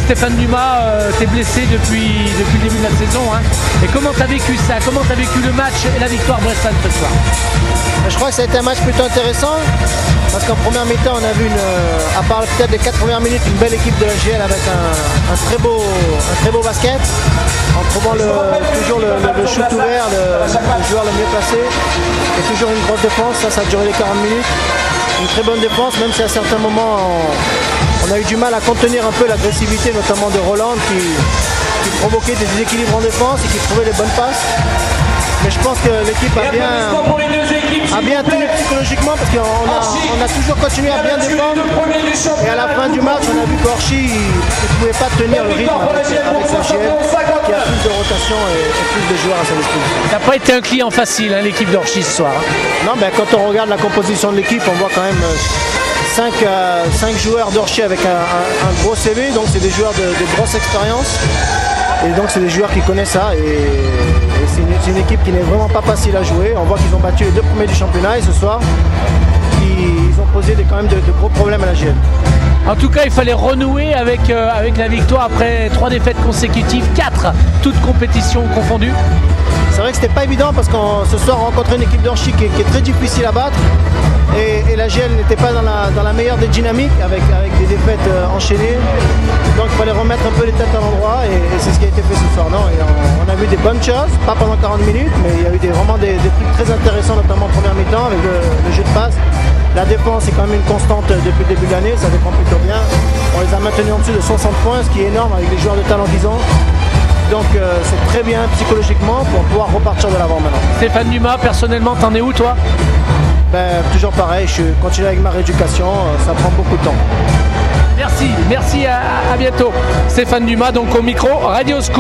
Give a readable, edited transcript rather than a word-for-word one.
Stéphane Dumas, t'es blessé depuis le début de la saison. Hein. Et comment t'as vécu ça? Comment t'as vécu le match et la victoire Brest-Saintes ce soir? Je crois que ça a été un match plutôt intéressant. Parce qu'en première mi-temps, on a vu, à part peut-être les 4 premières minutes, une belle équipe de la GL avec un très beau basket. En trouvant toujours le shoot ouvert, le joueur le mieux placé. Et toujours une grosse défense, ça a duré les 40 minutes. Une très bonne défense, même si à certains moments on a eu du mal à contenir un peu l'agressivité, notamment de Roland qui provoquait des déséquilibres en défense et qui trouvait les bonnes passes. Mais je pense que l'équipe a bien tenu psychologiquement parce qu'on a toujours continué à bien défendre. Et à la fin du match, on a vu qu'Orchy ne pouvait pas tenir le rythme avec la GL, qui a plus de rotation et plus de joueurs à sa disposition. Ça n'a pas été un client facile, hein, l'équipe d'Orchy ce soir. Hein. Non, quand on regarde la composition de l'équipe, on voit quand même 5 joueurs d'Orchy avec un gros CV, donc c'est des joueurs de grosse expérience. Et donc c'est des joueurs qui connaissent ça et c'est une équipe qui n'est vraiment pas facile à jouer. On voit qu'ils ont battu les 2 premiers du championnat et ce soir ils ont posé quand même de gros problèmes à la GL. En tout cas, il fallait renouer avec la victoire après 3 défaites consécutives, 4, toutes compétitions confondues. C'est vrai que c'était pas évident parce qu'on ce soir on rencontrait une équipe d'Orchy qui est très difficile à battre et la GL n'était pas dans la meilleure des dynamiques avec des défaites enchaînées. Donc il fallait remettre un peu les têtes à l'endroit et c'est ce qui a été fait ce soir. Non, et on a vu des bonnes choses, pas pendant 40 minutes, mais il y a eu vraiment des trucs très intéressants, notamment en première mi-temps avec le jeu de passe. La défense est quand même une constante depuis le début de l'année, ça défend plutôt bien. On les a maintenus en dessous de 60 points, ce qui est énorme avec les joueurs de talent qu'ils ont. Donc c'est très bien psychologiquement pour pouvoir repartir de l'avant maintenant. Stéphane Dumas, personnellement, t'en es où toi? Toujours pareil, je continue avec ma rééducation, ça prend beaucoup de temps. Merci, à bientôt. Stéphane Dumas, donc au micro Radio Scoop.